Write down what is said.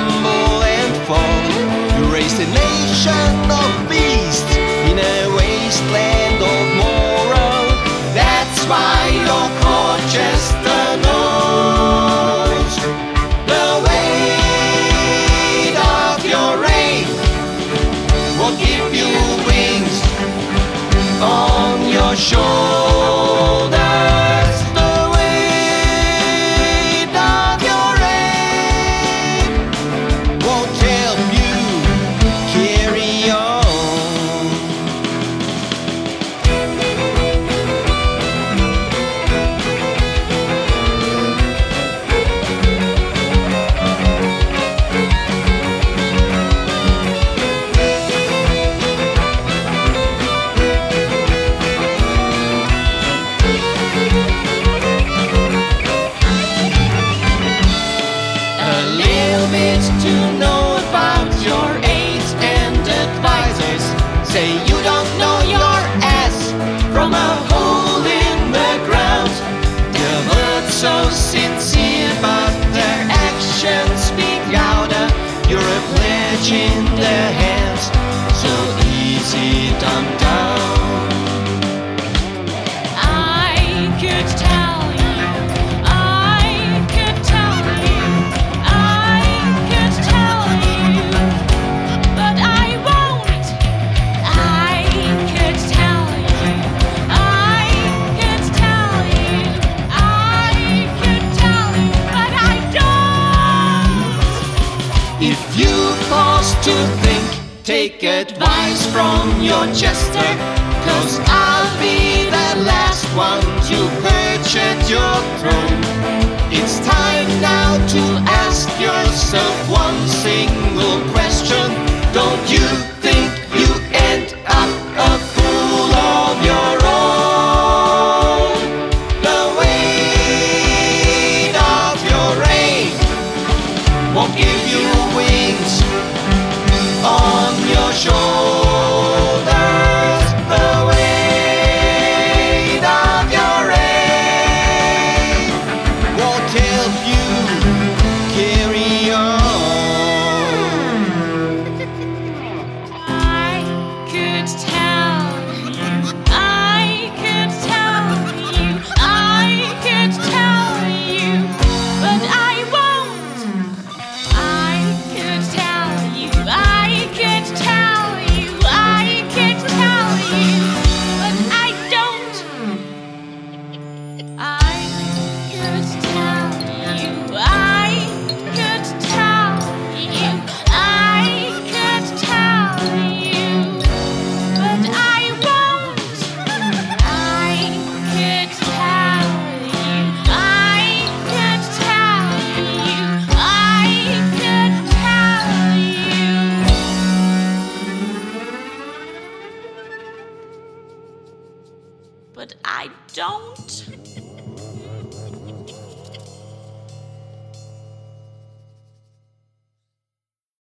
stumble and fall. You raised a nation of beasts in a wasteland of moral. That's why your Colchester knows the weight of your reign will give you wings on your shoulders. The weight of your reign won't help you carry on. To know about your aides and advisors. Say you don't know your ass from a hole in the ground. Your words so sincere, but their actions speak louder. You're a pledge in their hands, so easy dumped down. I could tell you, I could tell you, I could tell you, but I won't. I could tell you, I could tell you, I could tell you, but I don't. If you pause to think, take advice from your jester, 'cause I'll be the last one to perch at your throne. It's time now to ask yourself one single question. Don't you think you end up a fool of your own? The weight of your reign won't give you wings on your shoulders. The weight of your reign won't help you carry on. I could tell you, I could tell you, I could tell you, but I won't. I could tell you, I could tell you, I could tell you, but I don't. I could tell you, I could tell you, I could tell you, but I won't. I could tell you, I could tell you, I could tell you, but I don't.